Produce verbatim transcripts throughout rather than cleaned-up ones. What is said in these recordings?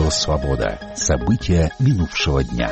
Радио «Свобода». События минувшего дня.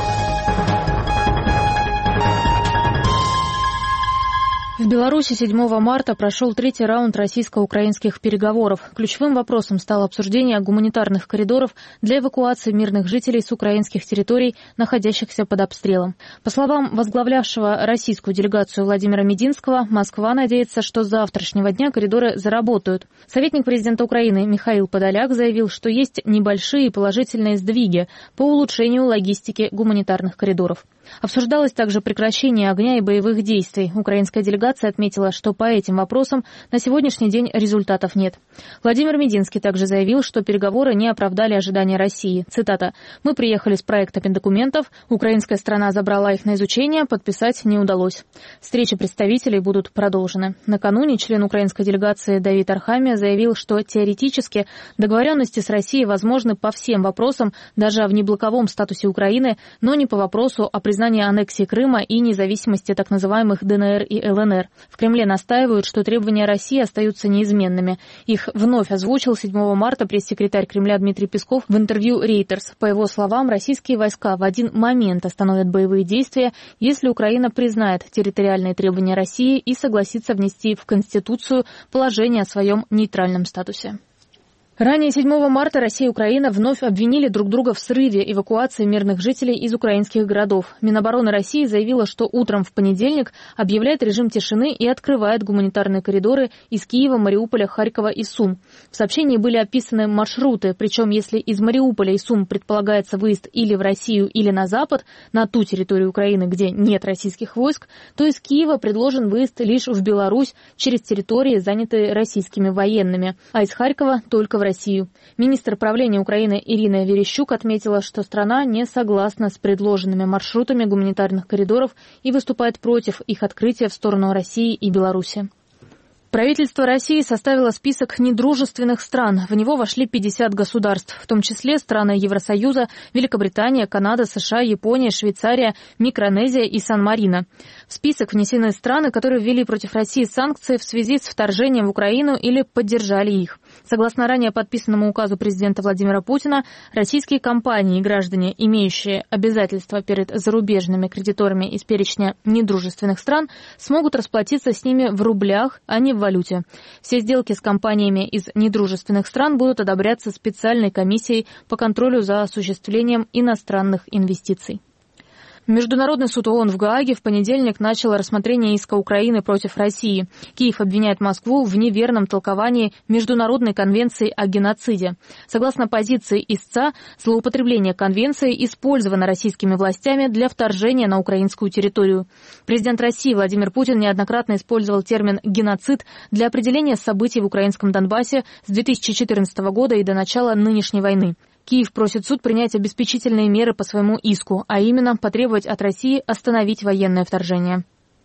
В Беларуси седьмого марта прошел третий раунд российско-украинских переговоров. Ключевым вопросом стало обсуждение гуманитарных коридоров для эвакуации мирных жителей с украинских территорий, находящихся под обстрелом. По словам возглавлявшего российскую делегацию Владимира Мединского, Москва надеется, что с завтрашнего дня коридоры заработают. Советник президента Украины Михаил Подоляк заявил, что есть небольшие положительные сдвиги по улучшению логистики гуманитарных коридоров. Обсуждалось также прекращение огня и боевых действий. Украинская делегация отметила, что по этим вопросам на сегодняшний день результатов нет. Владимир Мединский также заявил, что переговоры не оправдали ожидания России. Цитата: «Мы приехали с проектами документов, украинская сторона забрала их на изучение, подписать не удалось. Встречи представителей будут продолжены». Накануне член украинской делегации Давид Архамия заявил, что теоретически договоренности с Россией возможны по всем вопросам, даже о внеблоковом статусе Украины, но не по вопросу о признании аннексии Крыма и независимости так называемых ДНР и ЛНР. В Кремле настаивают, что требования России остаются неизменными. Их вновь озвучил седьмого марта пресс-секретарь Кремля Дмитрий Песков в интервью Reuters. По его словам, российские войска в один момент остановят боевые действия, если Украина признает территориальные требования России и согласится внести в Конституцию положение о своем нейтральном статусе. Ранее седьмого марта Россия и Украина вновь обвинили друг друга в срыве эвакуации мирных жителей из украинских городов. Минобороны России заявила, что утром в понедельник объявляет режим тишины и открывает гуманитарные коридоры из Киева, Мариуполя, Харькова и Сум. В сообщении были описаны маршруты, причем если из Мариуполя и Сум предполагается выезд или в Россию, или на Запад, на ту территорию Украины, где нет российских войск, то из Киева предложен выезд лишь в Беларусь через территории, занятые российскими военными, а из Харькова только в Россию. Россию. Министр правления Украины Ирина Верещук отметила, что страна не согласна с предложенными маршрутами гуманитарных коридоров и выступает против их открытия в сторону России и Беларуси. Правительство России составило список недружественных стран. В него вошли пятьдесят государств, в том числе страны Евросоюза, Великобритания, Канада, США, Япония, Швейцария, Микронезия и Сан-Марино. В список внесены страны, которые ввели против России санкции в связи с вторжением в Украину или поддержали их. Согласно ранее подписанному указу президента Владимира Путина, российские компании и граждане, имеющие обязательства перед зарубежными кредиторами из перечня недружественных стран, смогут расплатиться с ними в рублях, а не в валюте. Все сделки с компаниями из недружественных стран будут одобряться специальной комиссией по контролю за осуществлением иностранных инвестиций. Международный суд ООН в Гааге в понедельник начал рассмотрение иска Украины против России. Киев обвиняет Москву в неверном толковании Международной конвенции о геноциде. Согласно позиции истца, злоупотребление конвенции использовано российскими властями для вторжения на украинскую территорию. Президент России Владимир Путин неоднократно использовал термин «геноцид» для определения событий в украинском Донбассе с две тысячи четырнадцатого года и до начала нынешней войны. Киев просит суд принять обеспечительные меры по своему иску, а именно потребовать от России остановить военное вторжение.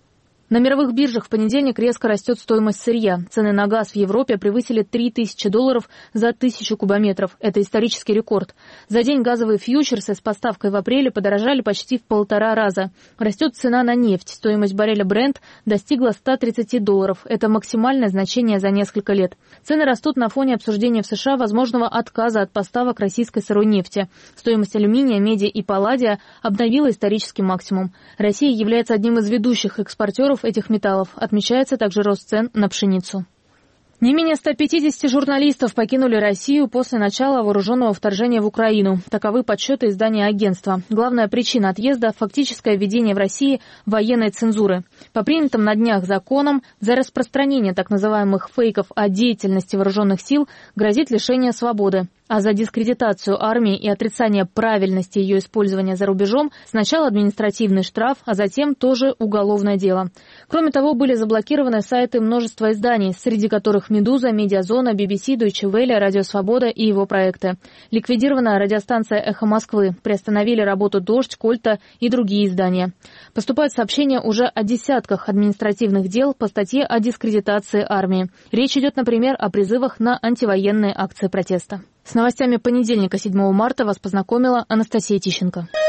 На мировых биржах в понедельник резко растет стоимость сырья. Цены на газ в Европе превысили три тысячи долларов за тысячу кубометров. Это исторический рекорд. За день газовые фьючерсы с поставкой в апреле подорожали почти в полтора раза. Растет цена на нефть. Стоимость барреля Brent достигла ста тридцати долларов. Это максимальное значение за несколько лет. Цены растут на фоне обсуждения в США возможного отказа от поставок российской сырой нефти. Стоимость алюминия, меди и палладия обновила исторический максимум. Россия является одним из ведущих экспортеров этих металлов. Отмечается также рост цен на пшеницу. Не менее ста пятидесяти журналистов покинули Россию после начала вооруженного вторжения в Украину. Таковы подсчеты издания агентства. Главная причина отъезда – фактическое введение в России военной цензуры. По принятым на днях законам за распространение так называемых фейков о деятельности вооруженных сил грозит лишение свободы. А за дискредитацию армии и отрицание правильности ее использования за рубежом сначала административный штраф, а затем тоже уголовное дело. Кроме того, были заблокированы сайты множества изданий, среди которых «Медуза», «Медиазона», би би си, Deutsche Welle, «Радио Свобода» и его проекты. Ликвидирована радиостанция «Эхо Москвы», приостановили работу «Дождь», «Кольта» и другие издания. Поступают сообщения уже о десятках административных дел по статье о дискредитации армии. Речь идет, например, о призывах на антивоенные акции протеста. С новостями понедельника, седьмого марта, вас познакомила Анастасия Тищенко.